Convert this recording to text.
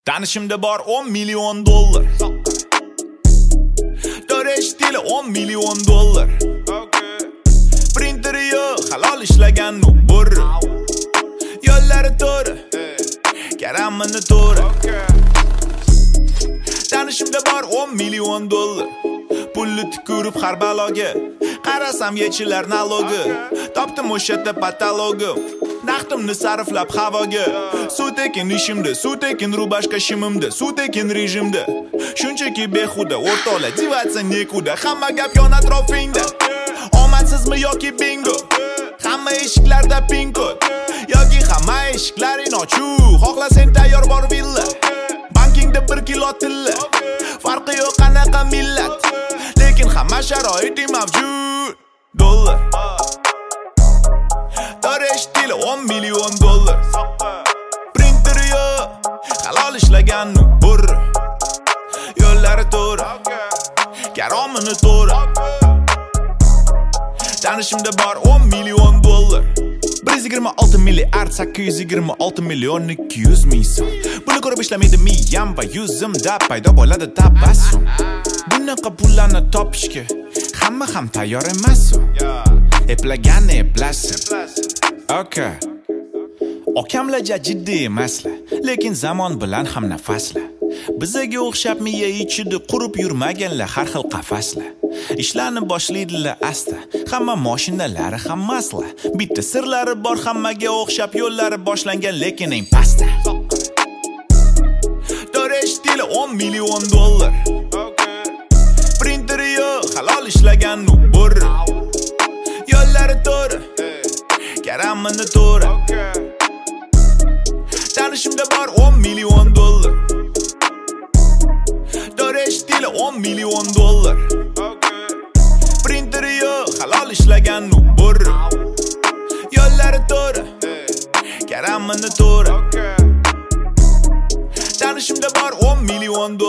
Tanishimda bor 10 million dollar. To'resh tili 10 million dollar. Printeri yo'q, halol ishlagan u bur. Yo'llari to'g'ri, karamini to'g'ri. Tanishimda bor 10 million dollar. Pulni tukurib har baloga, qarasam yechilar nalogi. Topdim o'sha patologi. Naqdimni sarflab havoga. Suv tekin ishimda, suv tekin rubashka shimimda, suv tekin rejimda. Shunchaki behuda, o'rtoqlar divatsa nekuda. Hamma gap yon atrofingda. Omadsizmi yoki bingo? Hamma eshiklarda pin kod. Yoki hamma eshiklaring ochiq. Xohlasang tayyor bor villa. Bankingda 1 kilo tilla. Farqi yo'q qanaqa millat. Lekin hamma sharoiti mavjud. Dollar. To'resh tili 10 million dollar. Printer yo'q, halol ishlagan u bur. Yo'llari to'g'ri, karomini to'g'ri. Tanishimda bor 10 million dollar. 126 milliard 826 million 200 ming so'm. Buni ko'rib ishlamaydi miyam va yuzimda paydo bo'ladi tabassum. Bunaqa pullarni topishga hamma ham tayyor emas. Eplagani eplasin. Okay. Okamlarga jiddiy emaslar, lekin zamon bilan ham nafaslar. Bizaga o'xshab miya ichida qurib yurmaganlar har xil qafaslar. Ishlarni boshlaydilar asta, hamma mashinalari ham masla. Bitta sirlari bor hammaga o'xshab yo'llari boshlangan lekin eng pastda. To'resh tili 10 million dollar. Printer yo'q, halol ishlagan u bur. Yo'llari to'g'ri, karamini to'g'ri. Tanishimda bor 10 million dollar. To'resh tili 10 million dollar. Printer yo'q, halol ishlagan u bur. Yo'llari to'g'ri, karamini to'g'ri. Tanishimda bor 10 million dollar.